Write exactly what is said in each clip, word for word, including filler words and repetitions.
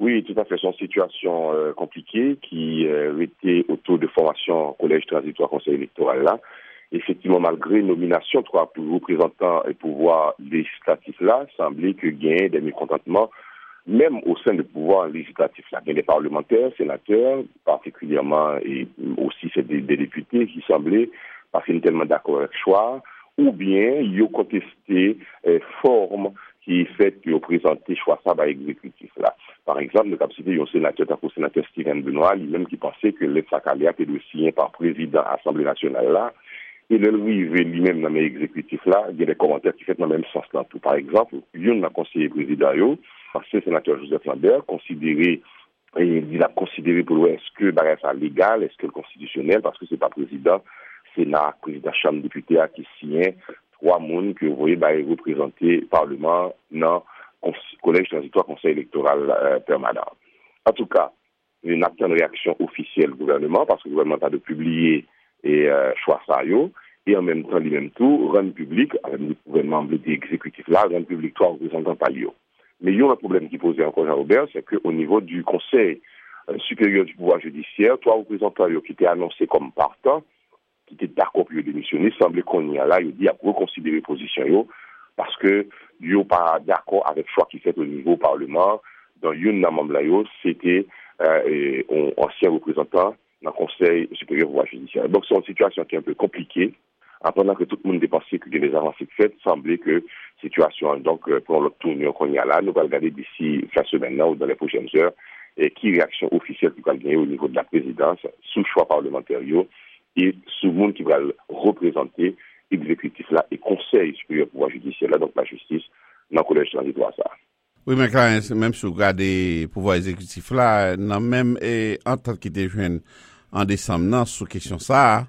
Oui, tout à fait. C'est une situation euh, compliquée qui euh, était autour de formation collège transitoire conseil électoral là. Effectivement, malgré nomination trois représentants et pouvoir législatif là, semblait que gain des mécontentements, même au sein du pouvoir législatif là. Il y a des parlementaires, sénateurs, particulièrement, et aussi c'est des, des députés qui semblaient pas tellement d'accord avec le choix, ou bien ils ont contesté euh, forme qui fait qu'ils ont présenté choix ça par l'exécutif là. Par exemple, le cap cité un sénateur, le sénateur Steven Benoît, lui-même qui pensait que l'État Calia était signé par président de l'Assemblée nationale là. Et le rivé lui-même dans l'exécutif là, il y a des commentaires qui font dans le même sens là. Tout. Par exemple, il a conseiller président, le sénateur Joseph Lambert, considéré, et il a considéré pour lui, est-ce que bah, c'est légal, est-ce que c'est constitutionnel, parce que c'est pas président, Sénat, président Chambre député qui signe trois mondes que vous voyez bah, représenter Parlement dans le collège transitoire conseil électoral euh, permanent. En tout cas, il n'y a pas de réaction officielle du gouvernement, parce que le gouvernement a de publier et euh, choix ça yo, et en même temps, lui-même tout, rendre public, avec le gouvernement exécutif là, rendre public trois représentants par yo. Mais il y a un problème qui posait encore Jean-Robert, c'est qu'au niveau du Conseil euh, supérieur du pouvoir judiciaire, trois représentants yo, qui étaient annoncés comme partants, qui étaient d'accord pour démissionner, semblait qu'on y a là, il dit à reconsidérer position yo, parce que yo pas d'accord avec le choix qui fait au niveau Parlement. Dans une membre là yo, c'était euh, un ancien représentant dans le Conseil supérieur du pouvoir judiciaire. Donc c'est une situation qui est un peu compliquée. En pendant que tout le monde dépensait que les avancées faites, semblait que la situation, donc, pour le tournure qu'on y a là, nous allons regarder d'ici fin semaine ou dans les prochaines heures, et qui réaction officielle qui va gagner au niveau de la présidence, sous choix parlementaire, et sous le monde qui va représenter l'exécutif là, et Conseil supérieur du pouvoir judiciaire là, donc la justice, dans le collège transitoire ça. Oui, mais quand même, si vous regardez le pouvoir exécutif là, dans même entente qui était jointe en décembre, non, sur question ça,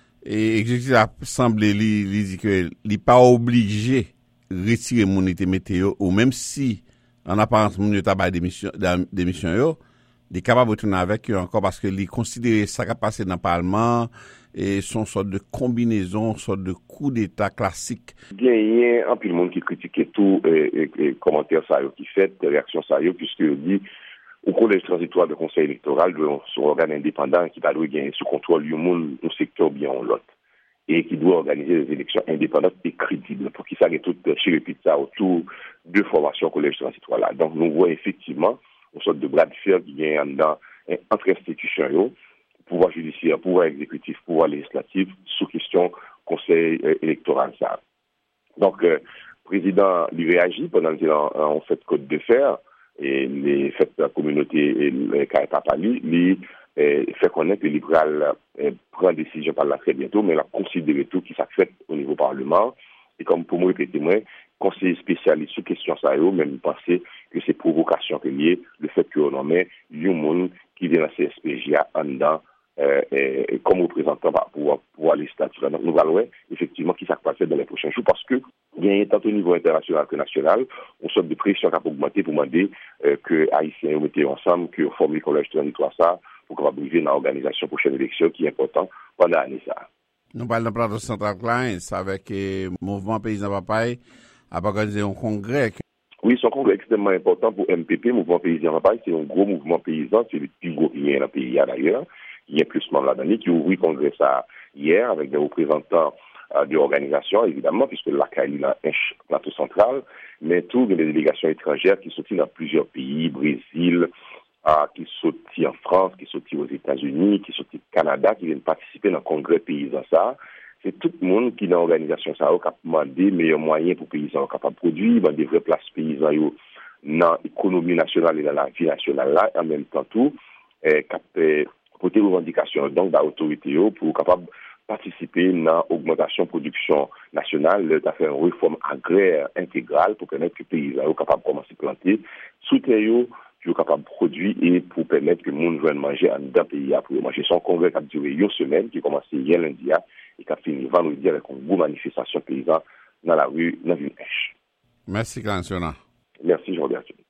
et l'exécutif a semblé lui, lui dire que il n'est pas obligé de retirer l'immunité météo, ou même si, en apparence, mon état de démission, démission, il est capable de retourner avec eux encore parce qu'il considère ça qui a passé dans le Parlement et son sorte de combinaison, sorte de coup d'État classique. Il y a un peu de monde qui critique tout et, et, et commentaires ça qui fait, réactions ça puisque dit au collège transitoire de conseil électoral, son organe indépendant qui doit gagner sous contrôle du monde, un secteur bien ou l'autre, et qui doit organiser des élections indépendantes et crédibles, pour qu'il s'arrête tout chez ça autour de formation au collège transitoire là. Donc, nous voyons effectivement une sorte de bras de fer qui vient dans, entre institutions, pouvoir judiciaire, pouvoir exécutif, pouvoir législatif, sous question conseil électoral ça. Donc, le euh, président lui réagit pendant qu'il a fait code de fer, et les faits de la communauté et le Kaipapali, lui eh, fait connaître que le libéral eh, prend décision par là très bientôt, mais il a considéré tout qui s'est fait au niveau Parlement. Et comme pour moi répéter, moi, conseiller spécialiste sur question ça, même penser que c'est provocation que lié le fait qu'on nomme un monde qui vient à la C S P J en dedans euh, euh, comme représentant pour pouvoir les statuts. Donc nous allons effectivement qui s'est passé dans les prochains jours parce que il y a tant au niveau international que national, on sorte de pression qui a augmenté pour demander euh, que Haïtiens mettent ensemble, que forment le collège transitoire ça, pour qu'on va briser dans l'organisation prochaine élection qui est important pendant l'année ça. Nous parlons de plateau Central Clients avec le mouvement paysan Papaye a organisé un congrès. Oui, c'est un congrès extrêmement important pour M P P, mouvement paysan Papaye, c'est un gros mouvement paysan, c'est le plus gros qui est dans le pays d'ailleurs. Il y a plus de membres là-dedans qui ont ouvert le congrès ça hier avec des représentants euh, de l'organisation, évidemment, puisque la C A I a un plateau central, mais toutes les délégations étrangères qui sont dans plusieurs pays, Brésil, euh, qui sont en France, qui sont aux États-Unis, qui sont au Canada, qui viennent participer dans le congrès paysan ça. C'est tout le monde qui dans l'organisation ça a demandé meilleurs moyens pour les paysans capables de produire, dans des vraies places paysans dans l'économie nationale et dans la vie nationale là, en même temps tout, eh, pour des revendications donc d'autorité pour capable participer dans l'augmentation de la production nationale, de faire une réforme agraire intégrale pour permettre que les paysans soient capables de commencer à planter, soutenir pour capable de produire et pour permettre que le monde vienne manger en deux pays pour manger. Son congrès qui a duré une semaine, qui a commencé hier lundi et qui a fini vendredi avec une grosse manifestation paysan dans la rue, dans une H. Merci, Kansona. Merci, je vous remercie.